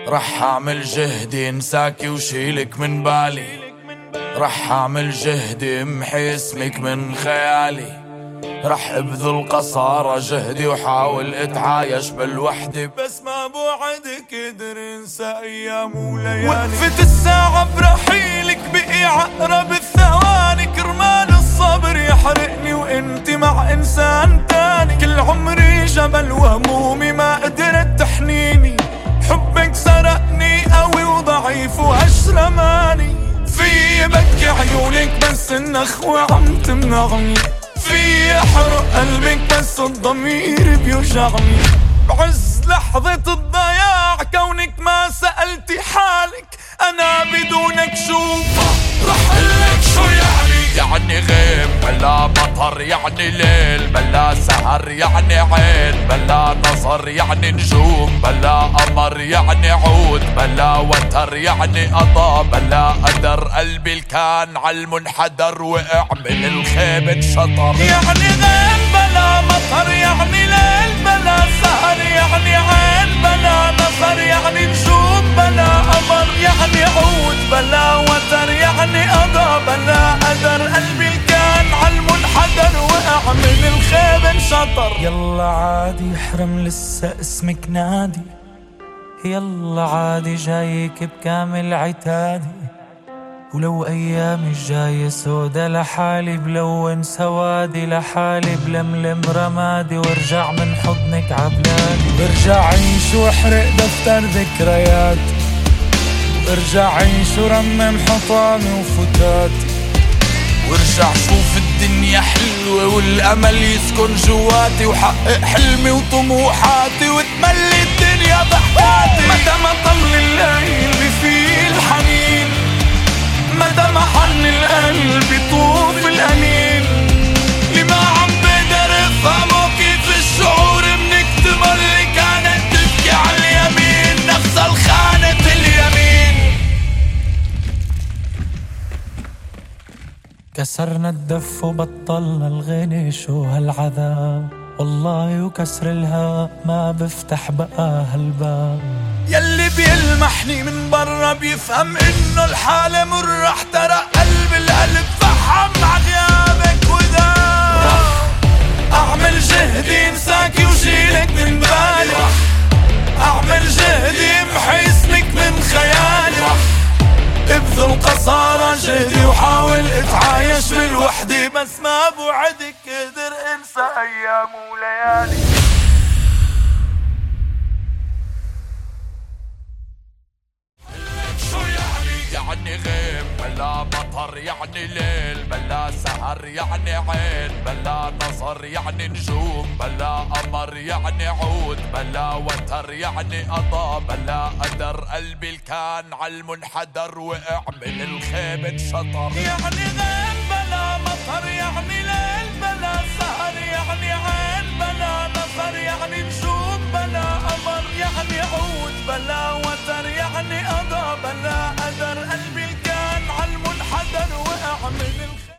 رح اعمل جهدي انساكي وشيلك من بالي، رح اعمل جهدي امحي اسمك من خيالي، رح ابذل قصارى جهدي وحاول اتعايش بالوحدة، بس ما بوعدك قدر انسى ايام وليالي. وقفت الساعة برحيلك بقي عقرب الثواني، كرمال الصبر يحرقني وانت مع انسان تاني. كل عمري جبل وهمومي ما قدرت تحنيني، حبك سرقني قوي وضعيف واشرماني. في بكي عيونك بس النخوة عم تمنعني، في احرق قلبك بس الضمير بيوجعني. بعز لحظة الضياع كونك ما سألتي حالك، انا بدونك شو رح قلك شو يعني غيم بلا مطر يعني ليل، بلا سهر يعني عين، بلا نظر يعني نجوم، بلا قمر يعني عود، بلا وتر يعني قضاء، بلا قدر قلبي الكان عالمنحدر وقع من الخيبة شطر. يعني غيم بلا مطر يعني ليل، بلا سهر يعني عين، بلا نظر يعني نجوم، بلا قمر يعني عود، بلا وتر يعني قضاء، بلا قدر قلبي الكان عالمنحدر وقع من الخيب انشطر. يلا عادي يحرم لسه اسمك نادي، يلا عادي جايك بكامل عتادي، ولو ايامي الجاية سودا لحالي بلون سوادي، لحالي بلملم رمادي وارجع من حضنك عبلادي. برجع عيش واحرق دفتر ذكرياتي، ارجع عيش ورمم حطامي وفتاتي، وارجع شوف الدنيا حلوة والامل يسكن جواتي، وحقق حلمي وطموحاتي وتملي الدنيا ضحكاتي. متى ما طل الليل بفيه الحنين، متى ما حن القلب يطوف الأنين، لما عم بقدر افهمه كيف الشعور بنكتب اللي كانت تبكي على اليمين، نفس الخانة اليمين. كسرنا الدف وبطلنا الغنى شو هالعذاب، والله وكسر الهواء ما بفتح بقى هالباب. يلي بيلمحني من برا بيفهم انه الحالة مر، احترق قلب القلب فحم عغيابك وذاب. اعمل جهدي انساكي وشيلك من بالي، اعمل جهدي امحي اسمك من خيالي، ابذل قصارى جهدي وحاول اتعايش بالوحدة، بس ما بوعدك قدر انسى ايام وليالي. يعني غيم بلا مطر يعني ليل، بلا سهر يعني عين، بلا نظر يعني نجوم، بلا قمر يعني عود، بلا وتر يعني قضاء، بلا قدر قلبي الكان عالمنحدر وقع من الخيب انشطر. يعني غيم بلا مطر يعني ليل، بلا سهر يعني عين،